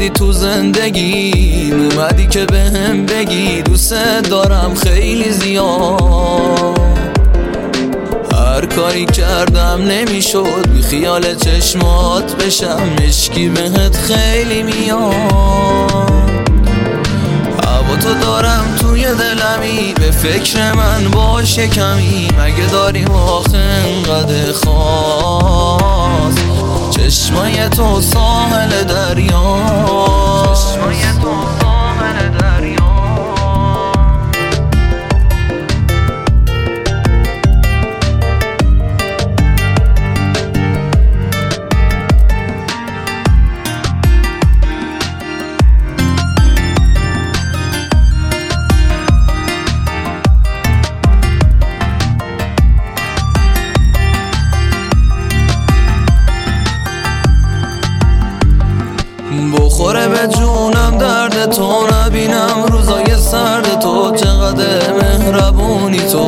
اومدی تو زندگی، اومدی که بهم بگی دوست دارم خیلی زیاد. هر کاری کردم نمیشد بی خیال چشمات بشم، مشکی بهت خیلی میاد. هوا تو دارم توی دلمی، به فکر من باشه کمی، مگه داریم آخه انقدر خواست. چشمای تو ساحل دریا، چشمای تو ساحل دریا. بخوره به جونم درد تو، نبینم روزای سرد تو، چقدر مهربونی تو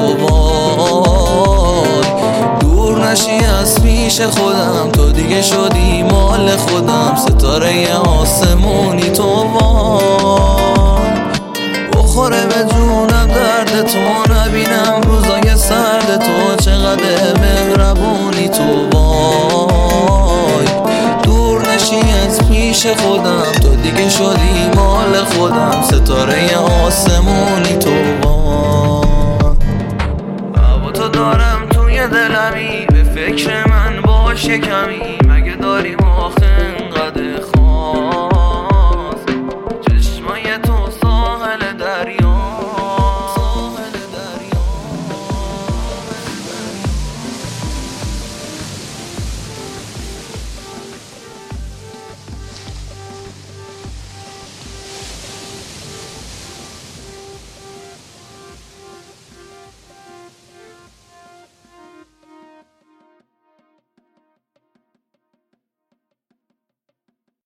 وای. دور نشی از پیش خودم، تو دیگه شدی مال خودم، ستاره آسمونی تو وای. بخوره به جونم درد تو، نبینم روزای سرد تو، چقدر مهربونی تو وای. دور نشی از پیش خودم، تو دیگه شدی مال خودم، ستاره آسمونی تو وای. هوا تو دارم توی دلمی، به فکر من باشه کمی،